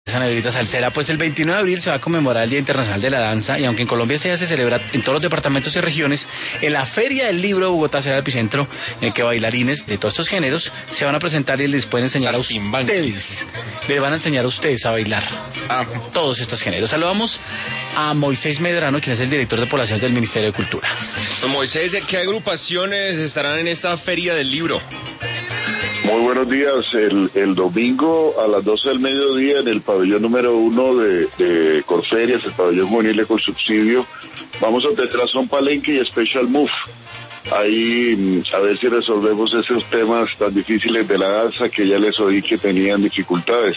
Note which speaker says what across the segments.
Speaker 1: Esa negrita salsera, pues el 29 de abril se va a conmemorar el Día Internacional de la Danza y aunque en Colombia ya se celebra en todos los departamentos y regiones, en la Feria del Libro de Bogotá será el epicentro en el que bailarines de todos estos géneros se van a presentar y les pueden enseñar a ustedes. Les van a enseñar a ustedes a bailar todos estos géneros. Saludamos a Moisés Medrano, quien es el director de población del Ministerio de Cultura.
Speaker 2: Pues Moisés, ¿qué agrupaciones estarán en esta Feria del Libro?
Speaker 3: Muy buenos días. El domingo a las 12 del mediodía en el pabellón número 1 de Corferias, el pabellón juvenil de Colsubsidio, vamos a tener a Son Palenque y Special Move. Ahí a ver si resolvemos esos temas tan difíciles de la danza que ya les oí que tenían dificultades.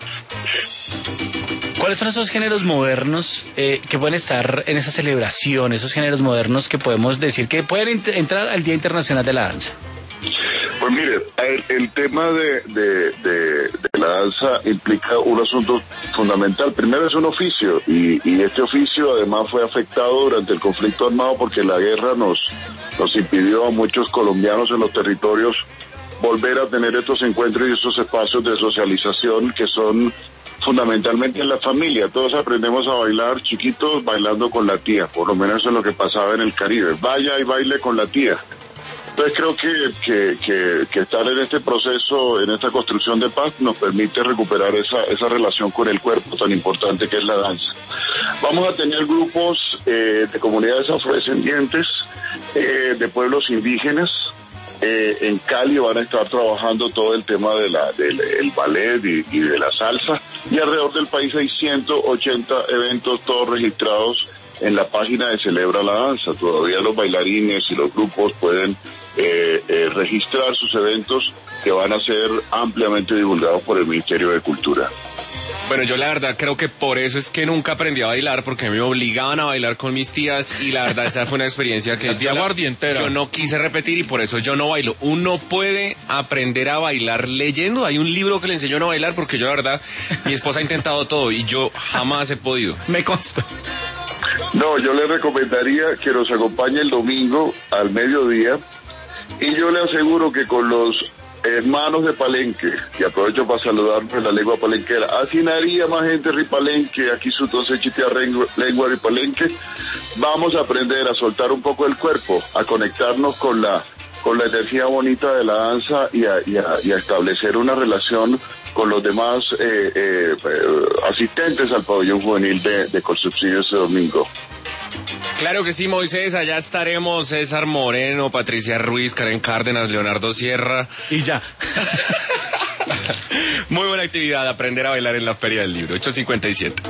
Speaker 1: ¿Cuáles son esos géneros modernos que pueden estar en esa celebración, esos géneros modernos que podemos decir que pueden entrar al Día Internacional de la Danza?
Speaker 3: Pues mire, el tema de la danza implica un asunto fundamental. Primero es un oficio y este oficio además fue afectado durante el conflicto armado porque la guerra nos impidió a muchos colombianos en los territorios volver a tener estos encuentros y estos espacios de socialización que son fundamentalmente en la familia. Todos aprendemos a bailar chiquitos bailando con la tía, por lo menos eso es lo que pasaba en el Caribe. Vaya y baile con la tía. Entonces creo que estar en este proceso, en esta construcción de paz, nos permite recuperar esa relación con el cuerpo tan importante que es la danza. Vamos a tener grupos de comunidades afrodescendientes, de pueblos indígenas. En Cali van a estar trabajando todo el tema del ballet y de la salsa. Y alrededor del país hay 180 eventos, todos registrados en la página de Celebra la Danza. Todavía los bailarines y los grupos pueden registrar sus eventos que van a ser ampliamente divulgados por el Ministerio de Cultura.
Speaker 2: Bueno, yo la verdad creo que por eso es que nunca aprendí a bailar, porque me obligaban a bailar con mis tías y la verdad esa fue una experiencia que yo no quise repetir y por eso yo no bailo. Uno puede aprender a bailar leyendo, hay un libro que le enseñó a bailar porque yo la verdad, mi esposa ha intentado todo y yo jamás he podido.
Speaker 1: Me consta.
Speaker 3: No, yo le recomendaría que nos acompañe el domingo al mediodía y yo le aseguro que con los hermanos de Palenque, y aprovecho para saludarnos en la lengua palenquera, asinaría más gente ripalenque, aquí su chitea lengua ripalenque, vamos a aprender a soltar un poco el cuerpo, a conectarnos con la energía bonita de la danza y a establecer una relación con los demás asistentes al pabellón juvenil de Colsubsidio ese domingo.
Speaker 2: Claro que sí, Moisés, allá estaremos César Moreno, Patricia Ruiz, Karen Cárdenas, Leonardo Sierra.
Speaker 1: Y ya.
Speaker 2: Muy buena actividad, aprender a bailar en la Feria del Libro, 8:57.